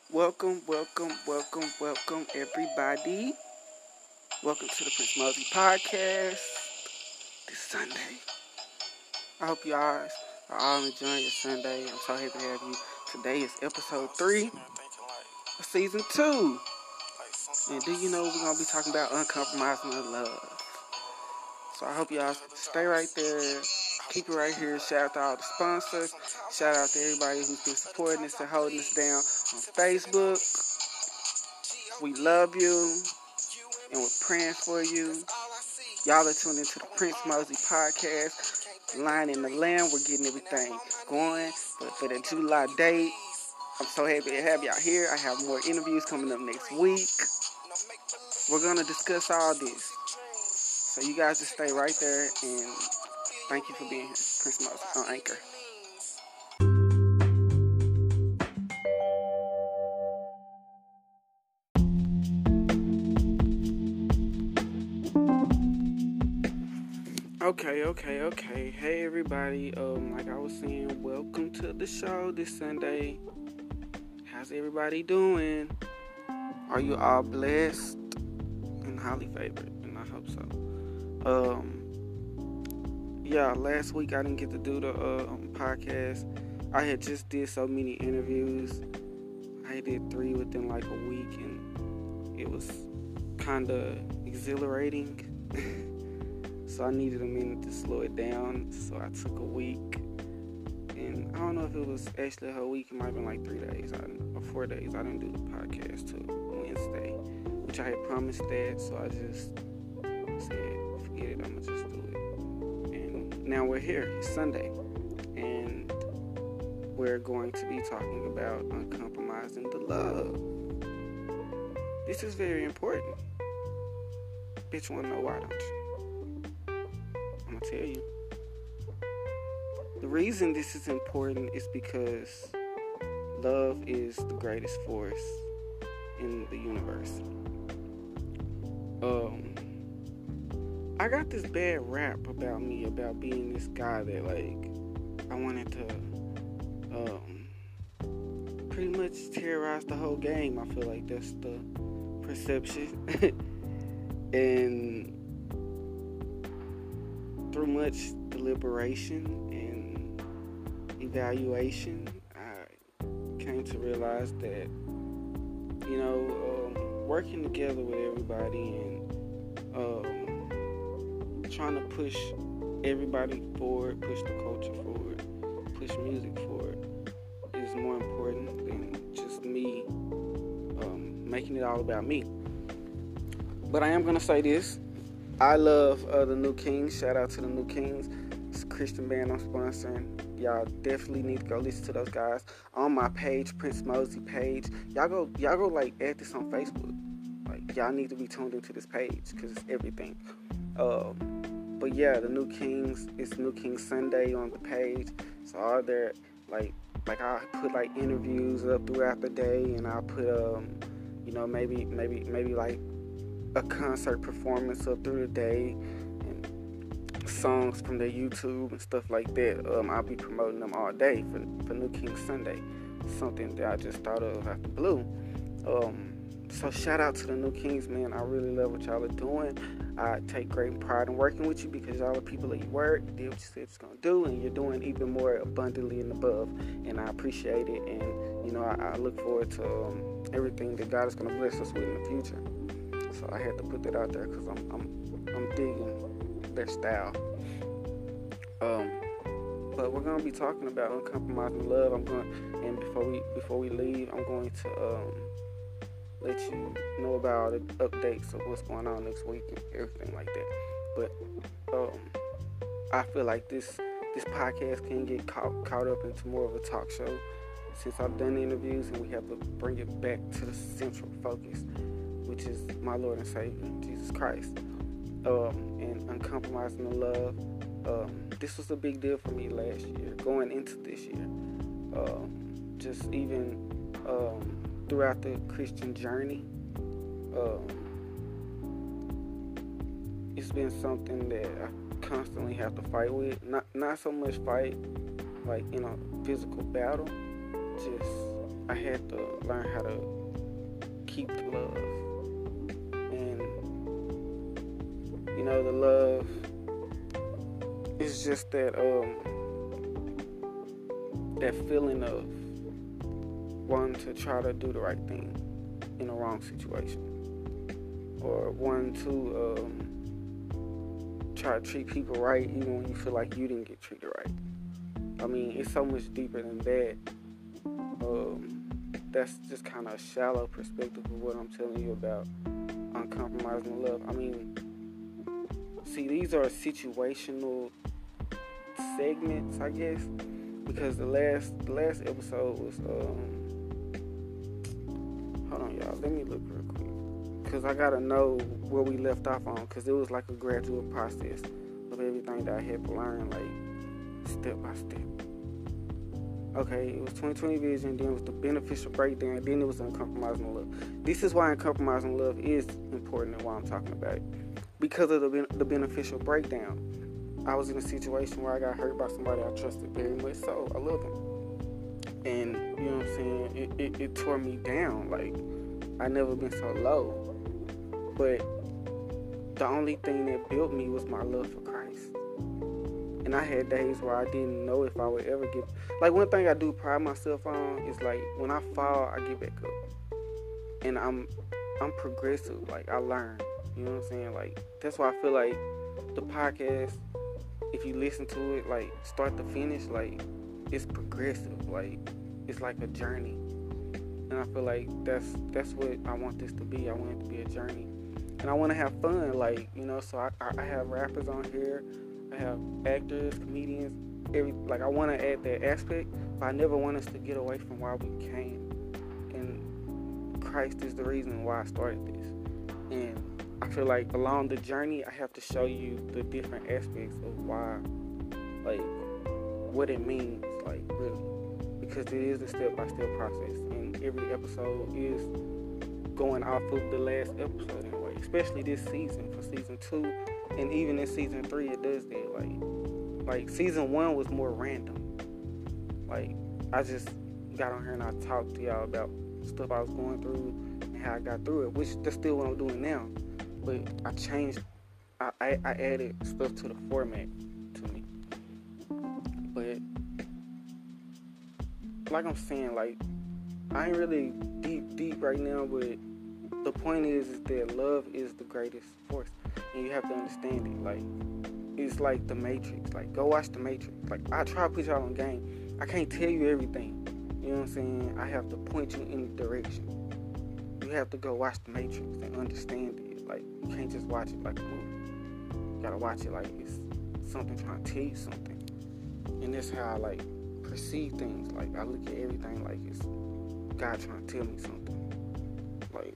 Welcome, everybody. Welcome to the Prince Mosey Podcast this Sunday. I hope you all are all enjoying your Sunday. I'm so happy to have you. Today is episode 3 of season 2. And do you know we're going to be talking about uncompromising love? So I hope y'all stay right there. Keep it right here. Shout out to all the sponsors. Shout out to everybody who's been supporting us and holding us down on Facebook. We love you, and we're praying for you. Y'all are tuned into the Prince Mosey Podcast. Line in the land, we're getting everything going for the July date. I'm so happy to have y'all here. I have more interviews coming up next week. We're going to discuss all this. So you guys just stay right there, and thank you for being here. Prince Mosey on Anchor. Okay. Hey, everybody. Like I was saying, welcome to the show this Sunday. How's everybody doing? Are you all blessed and highly favored? And I hope so. Yeah, last week I didn't get to do the podcast. I had just did so many interviews. I did 3 within like a week, and it was kind of exhilarating. So I needed a minute to slow it down, so I took a week, and I don't know if it was actually a whole week. It might have been like 3 days or 4 days. I didn't do the podcast till Wednesday, which I had promised that, so I just said, forget it, I'm going to just do it. And now we're here. It's Sunday, and we're going to be talking about uncompromising the love. This is very important. Bitch, you want to know why, don't you? I'm going to tell you. The reason this is important is because love is the greatest force in the universe. I got this bad rap about me, about being this guy that, like, I wanted to pretty much terrorize the whole game. I feel like that's the perception. And through much deliberation and evaluation, I came to realize that, working together with everybody and trying to push everybody forward, push the culture forward, push music forward is more important than just me making it all about me. But I am going to say this. I love the New Kings. Shout out to the New Kings. It's a Christian band I'm sponsoring. Y'all definitely need to go listen to those guys on my page, Prince Mosey page. Y'all go like add this on Facebook. Like, y'all need to be tuned into this page because it's everything. But yeah, the New Kings. It's New Kings Sunday on the page. So all there, like I put like interviews up throughout the day, and I'll put maybe like a concert performance up through the day and songs from their YouTube and stuff like that. I'll be promoting them all day for New King Sunday. Something that I just thought of out the blue. So shout out to the New Kings, man. I really love what y'all are doing. I take great pride in working with you because y'all are people that you work, you did what you said you was going to do, and you're doing even more abundantly and above. And I appreciate it, and I look forward to everything that God is going to bless us with in the future. So I had to put that out there because I'm digging their style. But we're gonna be talking about uncompromising love. And before we leave, I'm going to let you know about all the updates of what's going on next week and everything like that. But I feel like this podcast can get caught up into more of a talk show since I've done interviews, and we have to bring it back to the central focus, which is my Lord and Savior, Jesus Christ, and uncompromising the love. This was a big deal for me last year, going into this year. Just even throughout the Christian journey, it's been something that I constantly have to fight with. Not so much fight like in a physical battle, just I had to learn how to keep the love. And, the love is just that feeling of wanting to try to do the right thing in a wrong situation. Or wanting to try to treat people right even when you feel like you didn't get treated right. I mean, it's so much deeper than that. That's just kind of a shallow perspective of what I'm telling you about uncompromising love. I mean, see, these are situational segments, I guess, because the last episode was hold on, y'all, let me look real quick, because I gotta know where we left off on, because it was like a gradual process of everything that I had to learn, like step by step. Okay, it was 2020 vision, then it was the beneficial breakdown, then it was uncompromising love. This is why uncompromising love is important and why I'm talking about it. Because of the beneficial breakdown. I was in a situation where I got hurt by somebody I trusted very much so. I love them. And, you know what I'm saying, it tore me down. Like, I never been so low. But the only thing that built me was my love for Christ. And I had days where I didn't know if I would ever get... Like, one thing I do pride myself on is, like, when I fall, I get back up. And I'm progressive. Like, I learn. You know what I'm saying? Like, that's why I feel like the podcast, if you listen to it, like, start to finish, like, it's progressive. Like, it's like a journey. And I feel like that's what I want this to be. I want it to be a journey. And I want to have fun, like, so I have rappers on here. I have actors, comedians, I want to add that aspect, but I never want us to get away from why we came. And Christ is the reason why I started this. And I feel like along the journey, I have to show you the different aspects of why, like, what it means, like, really. Because it is a step-by-step process. And every episode is going off of the last episode anyway. Especially this season, for season 2. And even in season 3, it does that. Like season 1 was more random. Like, I just got on here and I talked to y'all about stuff I was going through and how I got through it, which that's still what I'm doing now. But I changed, I added stuff to the format to me. But, like I'm saying, like, I ain't really deep right now, but the point is that love is the greatest force. And you have to understand it. Like, it's like The Matrix. Like, go watch The Matrix. Like, I try to put y'all on game. I can't tell you everything. You know what I'm saying? I have to point you in the direction. You have to go watch The Matrix and understand it. Like, you can't just watch it like a movie. You gotta watch it like it's something trying to tell you something. And that's how I, like, perceive things. Like, I look at everything like it's God trying to tell me something. Like,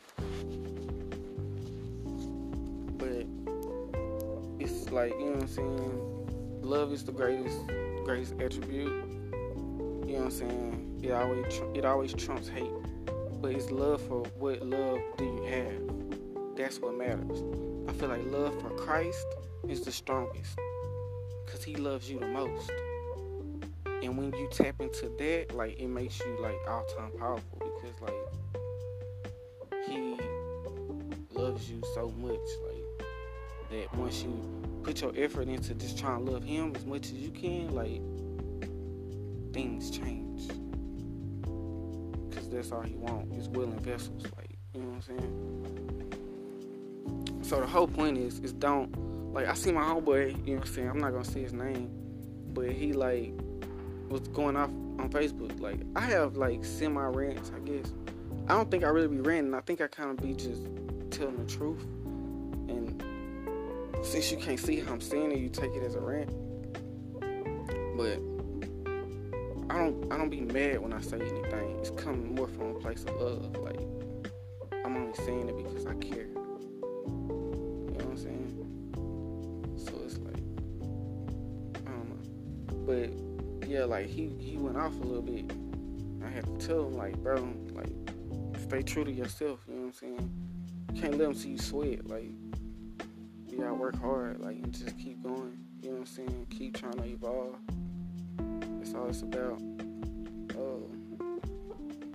but it's like, you know what I'm saying? Love is the greatest attribute. You know what I'm saying? It always trumps hate. But it's love for what love do you have? That's what matters. I feel like love for Christ is the strongest. Because he loves you the most. And when you tap into that, like, it makes you, like, all-time powerful. Because, like, he loves you so much, like, that once you put your effort into just trying to love him as much as you can, like, things change. Because that's all he wants, is willing vessels, like, you know what I'm saying? So the whole point is don't, like, I see my homeboy, you know what I'm saying, I'm not going to say his name, but he, like, was going off on Facebook. Like, I have, like, semi-rants, I guess. I don't think I really be ranting. I think I kind of be just telling the truth. And since you can't see how I'm saying it, you take it as a rant. But I don't be mad when I say anything. It's coming more from a place of love. Like, I'm only saying it because I care. You know what I'm saying? So it's like, I don't know. But yeah, like, he went off a little bit. I had to tell him, like, bro, like, stay true to yourself, you know what I'm saying? You can't let them see you sweat, like, you gotta work hard, like, and just keep going, you know what I'm saying? Keep trying to evolve. That's all it's about.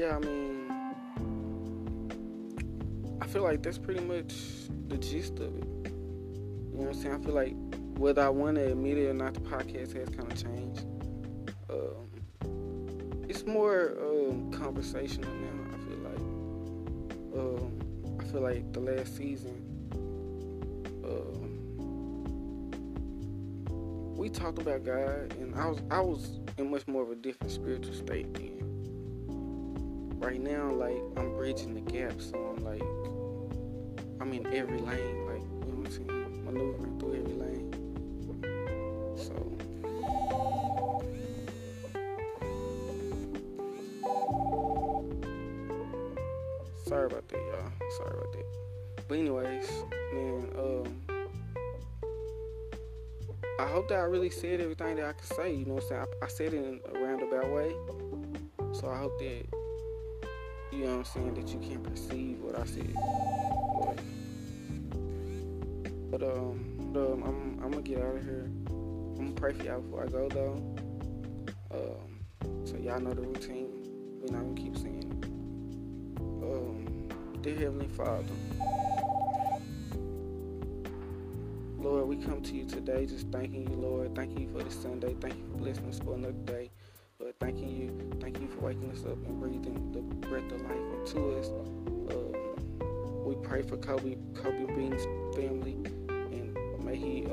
yeah, I mean, I feel like that's pretty much the gist of it. You know what I'm saying? I feel like whether I want to admit it or not, the podcast has kind of changed. It's more conversational now. I feel like the last season, we talked about God, and I was in much more of a different spiritual state then. Right now, like, I'm bridging the gap, so I'm in every lane, like, you know what I'm saying, maneuvering through every lane. So, sorry about that, y'all. Sorry about that. But anyways, man, I hope that I really said everything that I could say, you know what I'm saying? I said it in a roundabout way, so I hope that, you know what I'm saying, that you can perceive what I said. But I'm gonna get out of here. I'm gonna pray for y'all before I go, though. So y'all know the routine. We're not gonna keep saying it. Dear Heavenly Father, Lord, we come to you today just thanking you, Lord. Thank you for this Sunday. Thank you for blessing us for another day. Lord, thank you for waking us up and breathing the breath of life into us. We pray for Kobe Bean's family, and may he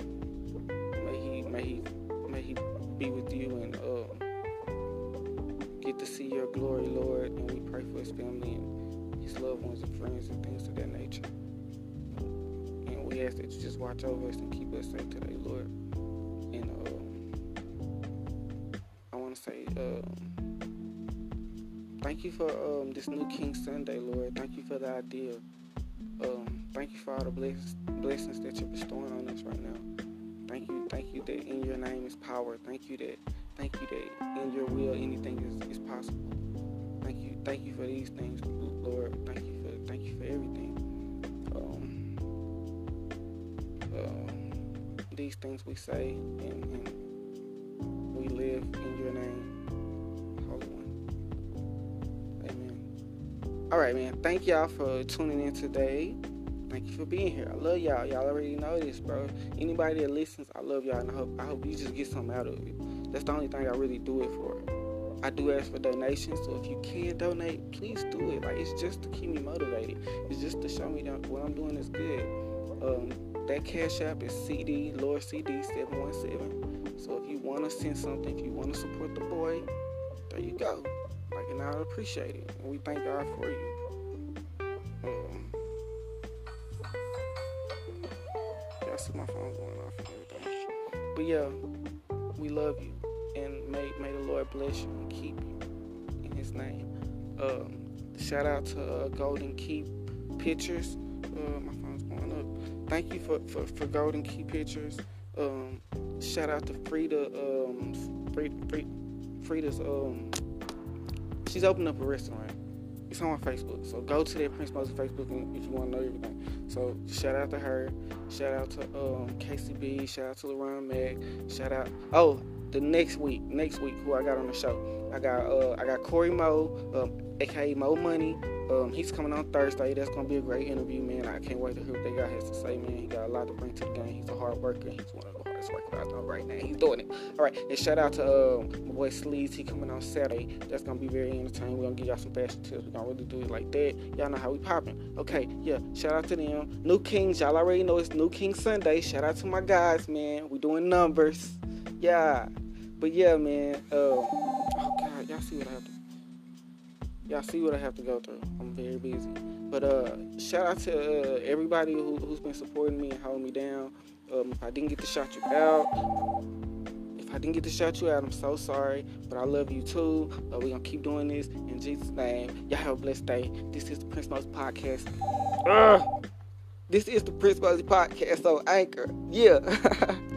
be with you and get to see your glory, Lord. And we pray for his family and his loved ones and friends and things of that nature. And we ask that you just watch over us and keep us safe today, Lord. And I want to say thank you for this new King Sunday, Lord. Thank you for the idea. Thank you for all the blessings that you're bestowing on us right now. Thank you that in your name is power. Thank you that in your will anything is possible. Thank you for these things, Lord. Thank you for everything. These things we say and we live in your name, Holy One. Amen. All right, man. Thank y'all for tuning in today. Thank you for being here. I love y'all. Y'all already know this, bro. Anybody that listens, I love y'all, and I hope you just get something out of it. That's the only thing I really do it for. I do ask for donations, so if you can donate, please do it. Like, it's just to keep me motivated. It's just to show me that what I'm doing is good. That Cash App is CD, Lord CD 717. So if you want to send something, if you want to support the boy, there you go. Like, and I appreciate it. And we thank God for you. I see my phone going off and everything. But yeah, we love you. And may the Lord bless you and keep you in his name. Shout out to Golden Keep Pictures. My phone's going up. Thank you for Golden Keep Pictures. Shout out to Frida. Frida's she's opened up a restaurant. It's on my Facebook, so go to that Prince Moses Facebook if you want to know everything. So shout out to her. Shout out to KCB. Shout out to LaRon Mack. Shout out. Oh, the next week, who I got on the show? I got Corey Mo, aka Mo Money. He's coming on Thursday. That's gonna be a great interview, man. I can't wait to hear what they got has to say, man. He got a lot to bring to the game. He's a hard worker. He's one of the hardest workers I know right now. He's doing it. All right, and shout out to my boy Sleaze. He coming on Saturday. That's gonna be very entertaining. We're gonna give y'all some fashion tips. We're gonna really do it like that. Y'all know how we popping. Okay, yeah. Shout out to them. New Kings. Y'all already know it's New King Sunday. Shout out to my guys, man. We doing numbers. Yeah. But yeah, man. Oh God, y'all see what I have to go through. I'm very busy. But shout out to everybody who's been supporting me and holding me down. If I didn't get to shout you out, I'm so sorry. But I love you too. We're gonna keep doing this in Jesus' name. Y'all have a blessed day. This is the Prince Moses Podcast. This is the Prince Moses Podcast on Anchor. Yeah.